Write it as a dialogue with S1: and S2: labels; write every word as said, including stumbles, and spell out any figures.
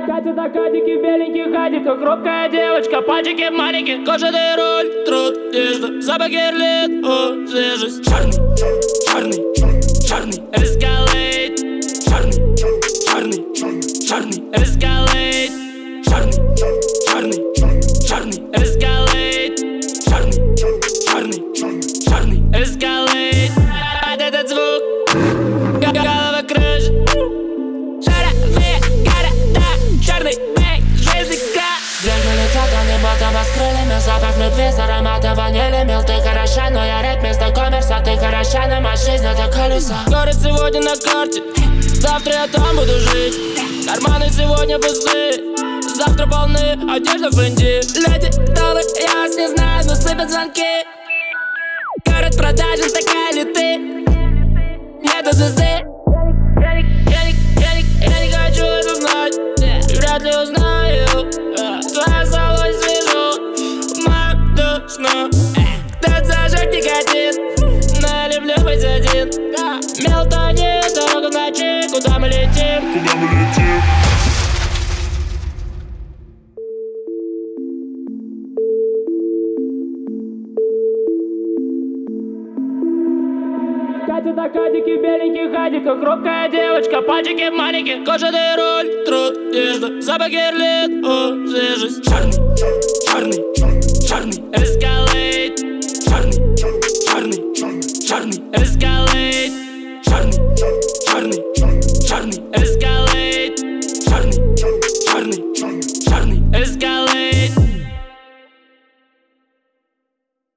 S1: Катит на кадике в беленьких хадиках, робкая девочка, пальчики маленькие, кожаный руль, труд, одежда, запах герлит, о, свежесть. Черный, черный, черный, эскалейт. Черный, черный, черный, эскалейт. Черный, черный, черный, эскалейт. Черный, черный, черный, эскалейт. Под этот звук голова кружит. Шаровые города, черный бей, жизнь игра. Звезды летят, а небо с крыльями, запах любви с ароматом ванили. Мил, ты хороша, но я рэп вместо коммерса. Ты хороша, но моя жизнь это колесо. Город сегодня на карте, завтра я там буду жить. Карманы сегодня пусты, завтра полны, одежда в бренде. Леди, кто вы, я вас не знаю, но сыпят звонки. Город продажен, такая ли ты? Нету звезды. Я не, я не, я не, я не хочу это знать. И вряд ли узнаю. Твоя солой свежу в моем душном. Кто зажег никотин, но я люблю быть один. Мелтони, дорога в ночи, куда мы летим? Куда мы летим? Катит на кадике в беленьких хадиках, робкая девочка, пальчики маленькие, кожаный руль, труд, одежда, запах герлит, о, свежесть. Черный, черный, черный, эскалейт. Черный, черный, черный, эскалейт.